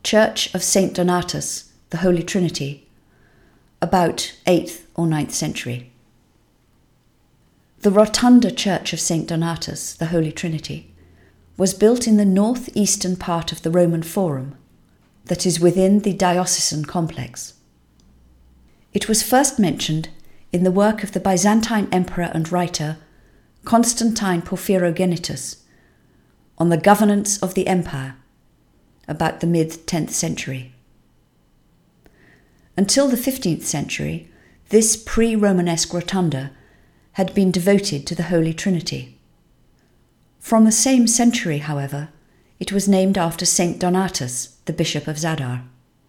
Church of St. Donatus, the Holy Trinity, about 8th or 9th century. The Rotunda Church of St. Donatus, the Holy Trinity, was built in the northeastern part of the Roman Forum, that is within the diocesan complex. It was first mentioned in the work of the Byzantine emperor and writer Constantine Porphyrogenitus on the governance of the empire, about the mid-10th century. Until the 15th century, this pre-Romanesque rotunda had been devoted to the Holy Trinity. From the same century, however, it was named after St. Donatus, the Bishop of Zadar.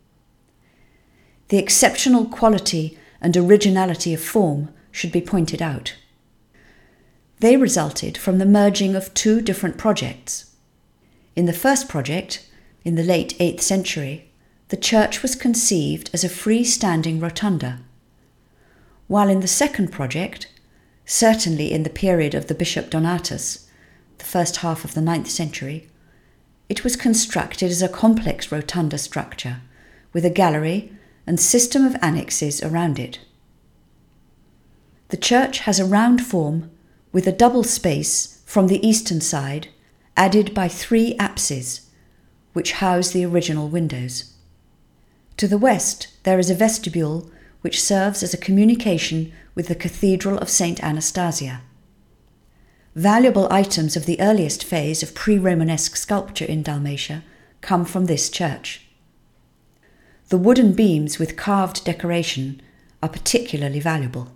The exceptional quality and originality of form should be pointed out. They resulted from the merging of two different projects. In the first project, in the late 8th century, the church was conceived as a freestanding rotunda, while in the second project, certainly in the period of the Bishop Donatus, the first half of the 9th century, it was constructed as a complex rotunda structure with a gallery and system of annexes around it. The church has a round form with a double space from the eastern side added by 3 apses, which house the original windows. To the west there is a vestibule which serves as a communication with the Cathedral of St. Anastasia. Valuable items of the earliest phase of pre-Romanesque sculpture in Dalmatia come from this church. The wooden beams with carved decoration are particularly valuable.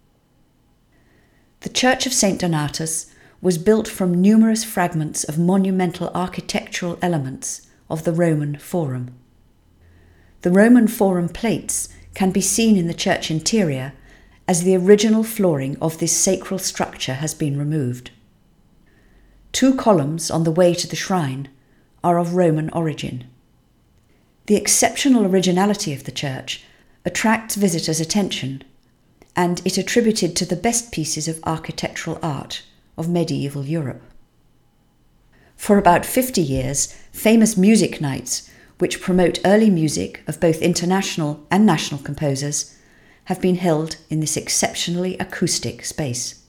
The Church of St. Donatus was built from numerous fragments of monumental architectural elements of the Roman Forum. The Roman Forum plates can be seen in the church interior as the original flooring of this sacral structure has been removed. 2 columns on the way to the shrine are of Roman origin. The exceptional originality of the church attracts visitors' attention, and it attributed to the best pieces of architectural art of medieval Europe. For about 50 years, famous music nights, which promote early music of both international and national composers, have been held in this exceptionally acoustic space.